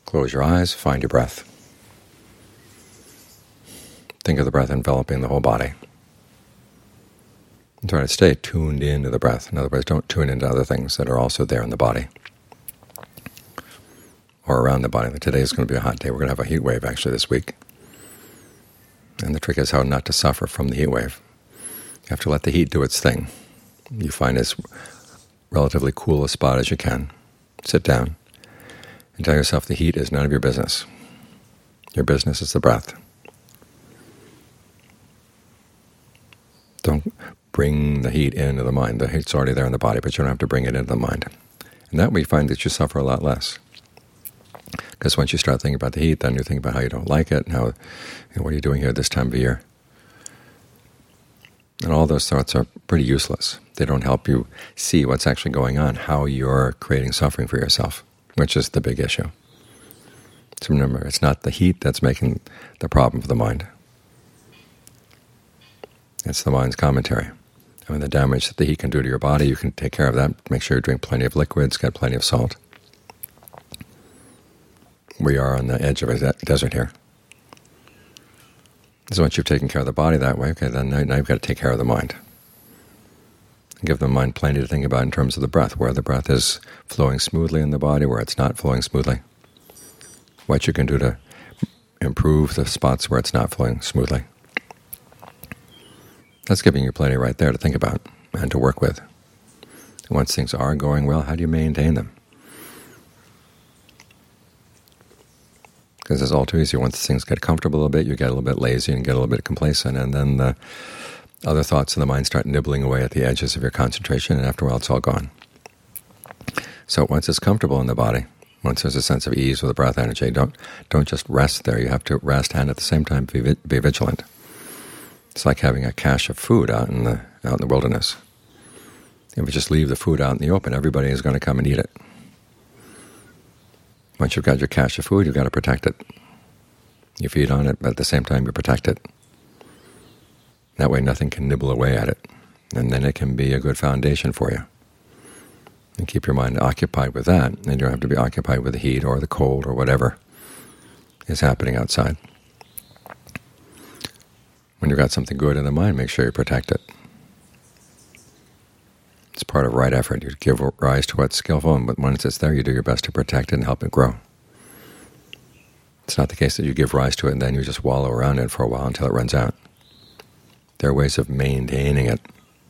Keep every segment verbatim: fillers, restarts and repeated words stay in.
Close your eyes, find your breath. Think of the breath enveloping the whole body. And try to stay tuned into the breath. In other words, don't tune into other things that are also there in the body or around the body. Today is going to be a hot day. We're going to have a heat wave actually this week. And the trick is how not to suffer from the heat wave. You have to let the heat do its thing. You find this relatively cool a spot as you can. Sit down and tell yourself the heat is none of your business. Your business is the breath. Don't bring the heat into the mind. The heat's already there in the body, but you don't have to bring it into the mind. And that way you find that you suffer a lot less. Because once you start thinking about the heat, then you think about how you don't like it, and how, you know, what are you doing here this time of year? And all those thoughts are pretty useless. They don't help you see what's actually going on, how you're creating suffering for yourself, which is the big issue. So remember, it's not the heat that's making the problem for the mind. It's the mind's commentary. I mean, the damage that the heat can do to your body, you can take care of that. Make sure you drink plenty of liquids, get plenty of salt. We are on the edge of a de desert here. So once you've taken care of the body that way, okay, then now, now you've got to take care of the mind. Give the mind plenty to think about in terms of the breath, where the breath is flowing smoothly in the body, where it's not flowing smoothly. What you can do to improve the spots where it's not flowing smoothly. That's giving you plenty right there to think about and to work with. And once things are going well, how do you maintain them? Because it's all too easy. Once things get comfortable a bit, you get a little bit lazy and get a little bit complacent, and then the other thoughts in the mind start nibbling away at the edges of your concentration, and after a while it's all gone. So once it's comfortable in the body, once there's a sense of ease with the breath energy, don't don't just rest there. You have to rest and at the same time be, be vigilant. It's like having a cache of food out in the out in the wilderness. If you just leave the food out in the open, everybody is going to come and eat it. Once you've got your cache of food, you've got to protect it. You feed on it, but at the same time you protect it. That way nothing can nibble away at it, and then it can be a good foundation for you. And keep your mind occupied with that, and you don't have to be occupied with the heat or the cold or whatever is happening outside. When you've got something good in the mind, make sure you protect it. It's part of right effort. You give rise to what's skillful, and once it's there, you do your best to protect it and help it grow. It's not the case that you give rise to it and then you just wallow around it for a while until it runs out. There are ways of maintaining it.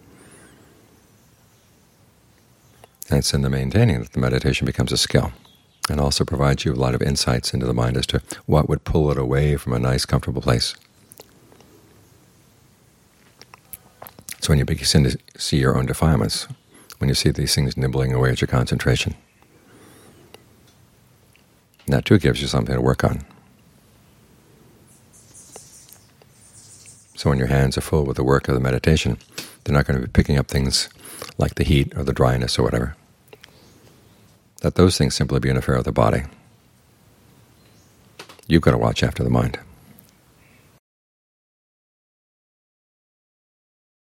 And it's in the maintaining that the meditation becomes a skill, and also provides you a lot of insights into the mind as to what would pull it away from a nice, comfortable place. So when you begin to see your own defilements, when you see these things nibbling away at your concentration, that too gives you something to work on. So when your hands are full with the work of the meditation, they're not going to be picking up things like the heat or the dryness or whatever. Let those things simply be an affair of the body. You've got to watch after the mind.